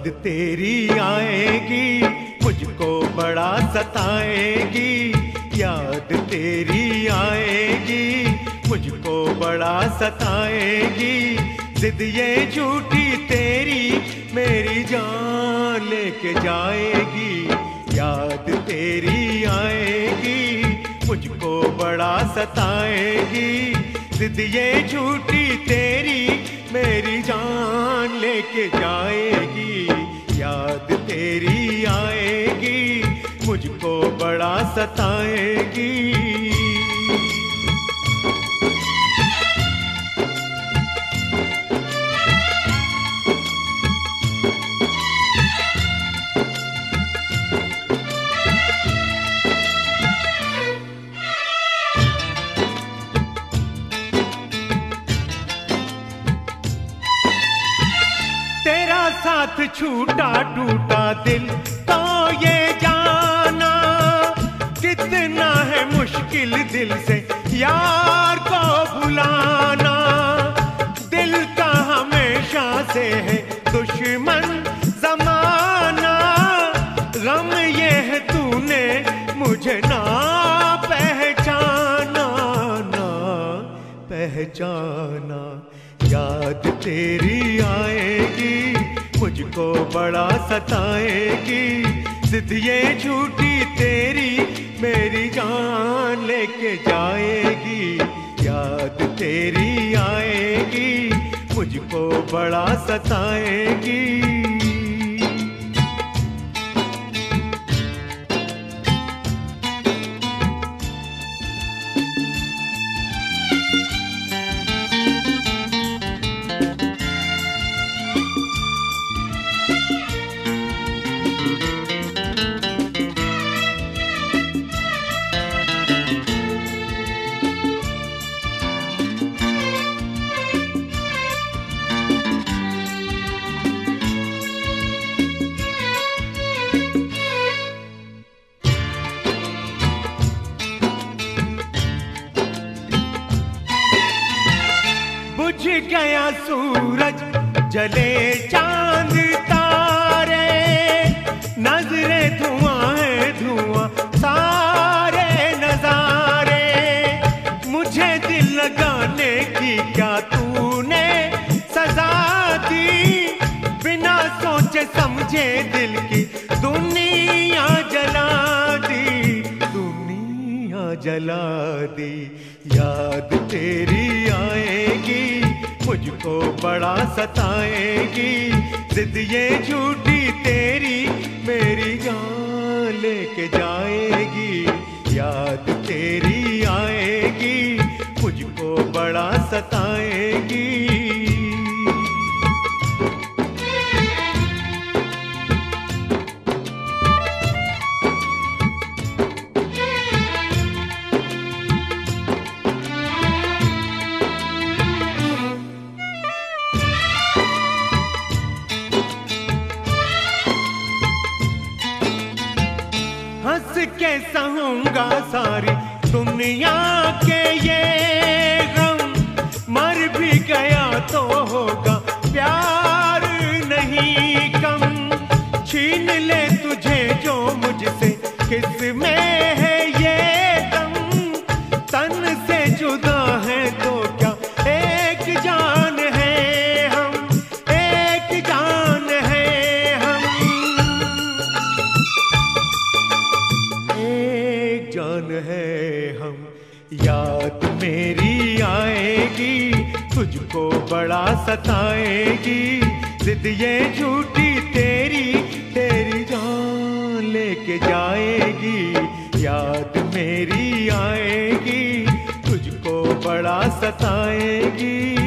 याद तेरी आएगी मुझको बड़ा सताएगी, याद तेरी आएगी मुझको बड़ा सताएगी। जिद ये झूठी तेरी मेरी जान लेके जाएगी, याद तेरी आएगी मुझको बड़ा सताएगी। जिद ये झूठी तेरी मेरी जान लेके जाएगी, याद तेरी आएगी मुझको बड़ा सताएगी। साथ छूटा टूटा दिल तो ये जाना, कितना है मुश्किल दिल से यार को भुलाना। दिल का हमेशा से है दुश्मन जमाना, गम ये है तूने मुझे ना पहचाना, ना पहचाना। याद तेरी आएगी मुझको बड़ा सताएगी, जिद ये झूठी तेरी मेरी जान लेके जाएगी, याद तेरी आएगी मुझको बड़ा सताएगी। बुझ गया सूरज जले चांद तारे, नजरे धुआं है धुआं सारे नजारे। मुझे दिल लगाने की क्या तूने सजा दी, बिना सोचे समझे दिल की दुनिया जला दी, दुनिया जला दी। याद तेरी आएगी मुझको बड़ा सताएगी, जिद ये झूठी तेरी मेरी जान लेके जाएगी, याद तेरी आएगी मुझको बड़ा सताएगी। हंस के सहूंगा सारी दुनिया के ये गम, मर भी गया तो होगा प्यार नहीं कम। छीन ले तुझे जो मुझसे किसमें है ये दम, तन से जुदा है तो क्या एक जान है हम, एक जान है हम, जान है हम। याद मेरी आएगी तुझको बड़ा सताएगी, जिद ये झूठी तेरी तेरी जान लेके जाएगी, याद मेरी आएगी तुझको बड़ा सताएगी।